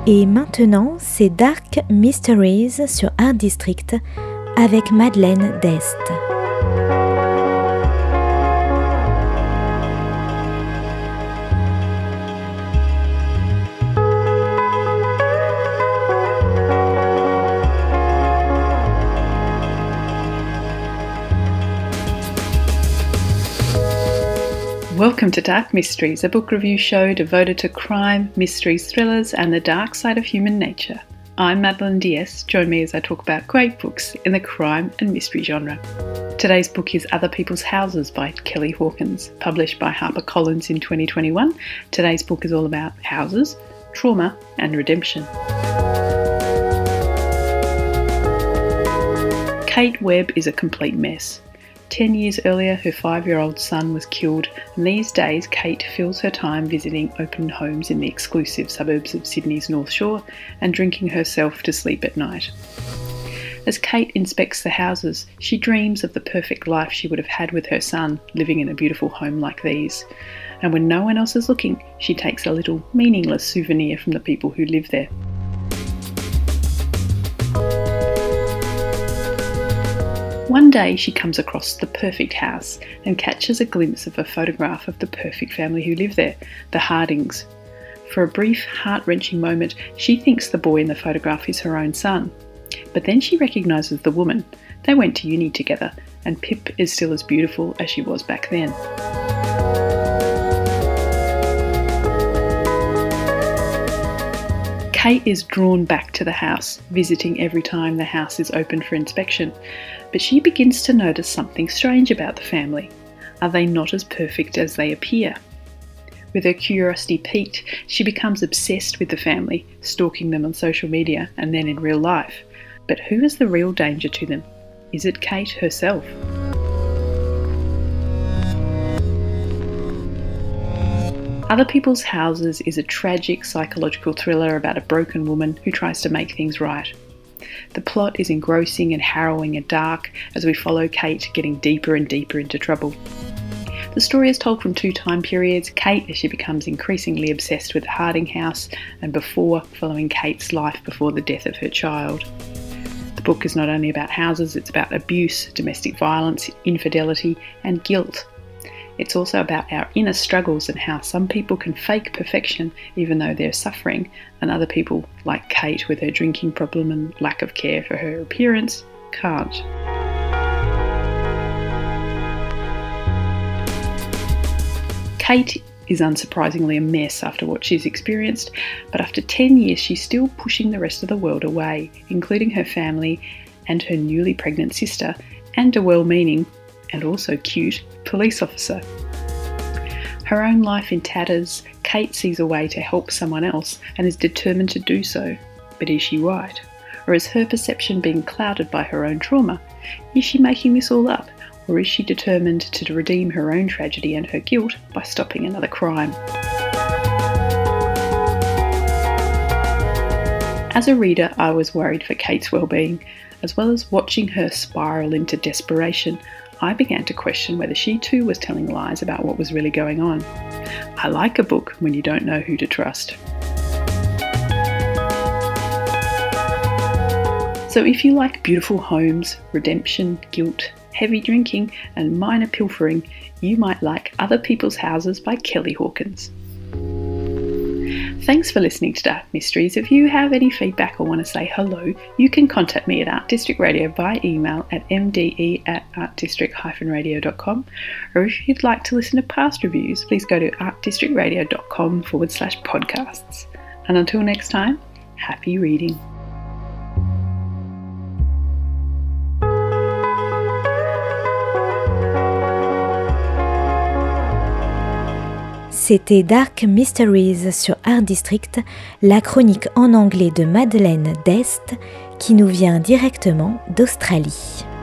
Et maintenant, c'est Dark Mysteries sur Art District avec Madeleine Dest. Welcome to Dark Mysteries, a book review show devoted to crime, mysteries, thrillers, and the dark side of human nature. I'm Madeleine Diaz. Join me as I talk about great books in the crime and mystery genre. Today's book is Other People's Houses by Kelly Hawkins, published by HarperCollins in 2021. Today's book is all about houses, trauma, and redemption. Kate Webb is a complete mess. 10 years earlier, her 5-year-old son was killed, and these days Kate fills her time visiting open homes in the exclusive suburbs of Sydney's North Shore and drinking herself to sleep at night. As Kate inspects the houses, she dreams of the perfect life she would have had with her son, living in a beautiful home like these. And when no one else is looking, she takes a little meaningless souvenir from the people who live there. One day she comes across the perfect house and catches a glimpse of a photograph of the perfect family who live there, the Hardings. For a brief, heart-wrenching moment, she thinks the boy in the photograph is her own son. But then she recognises the woman. They went to uni together, and Pip is still as beautiful as she was back then. Kate is drawn back to the house, visiting every time the house is open for inspection, but she begins to notice something strange about the family. Are they not as perfect as they appear? With her curiosity piqued, she becomes obsessed with the family, stalking them on social media and then in real life. But who is the real danger to them? Is it Kate herself? Other People's Houses is a tragic psychological thriller about a broken woman who tries to make things right. The plot is engrossing and harrowing and dark as we follow Kate getting deeper and deeper into trouble. The story is told from 2 time periods: Kate as she becomes increasingly obsessed with the Harding house, and before, following Kate's life before the death of her child. The book is not only about houses, it's about abuse, domestic violence, infidelity, and guilt. It's also about our inner struggles and how some people can fake perfection even though they're suffering, and other people, like Kate with her drinking problem and lack of care for her appearance, can't. Kate is unsurprisingly a mess after what she's experienced, but after 10 years she's still pushing the rest of the world away, including her family and her newly pregnant sister, and a well-meaning, and also cute, police officer. Her own life in tatters, Kate sees a way to help someone else and is determined to do so. But is she right? Or is her perception being clouded by her own trauma? Is she making this all up? Or is she determined to redeem her own tragedy and her guilt by stopping another crime? As a reader, I was worried for Kate's well-being. As well as watching her spiral into desperation, I began to question whether she too was telling lies about what was really going on. I like a book when you don't know who to trust. So if you like beautiful homes, redemption, guilt, heavy drinking, and minor pilfering, you might like Other People's Houses by Kelly Hawkins. Thanks for listening to Dark Mysteries. If you have any feedback or want to say hello, you can contact me at Art District Radio by email at mde@artdistrict-radio.com, or if you'd like to listen to past reviews, please go to artdistrictradio.com/podcasts. And until next time, happy reading. C'était Dark Mysteries sur Art District, la chronique en anglais de Madeleine Dest qui nous vient directement d'Australie.